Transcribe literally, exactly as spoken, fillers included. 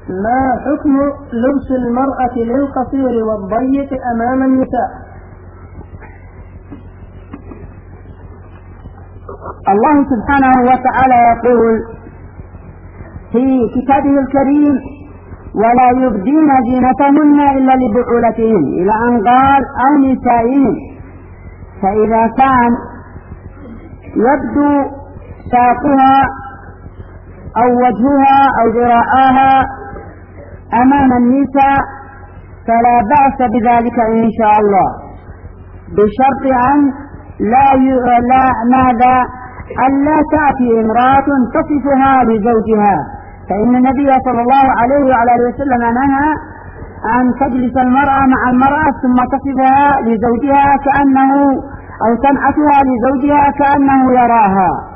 ما حكم لبس المرأة للقصير والضيق أمام النساء؟ الله سبحانه وتعالى يقول في كتابه الكريم: ولا يبدين زينتهن إلا لبعولتهن، إلى أن قال أو نسائهن. فإذا كان يبدو ساقها أو وجهها أو ذراعها أمام النساء فلا بأس بذلك إن شاء الله، بشرط أن لا لا ماذا ألا تأتي امرأة تصفها لزوجها، فإن النبي صلى الله عليه وعلى آله وسلم نهى أن تجلس المرأة مع المرأة ثم تصفها لزوجها كأنه أو تنعتها لزوجها كأنه يراها.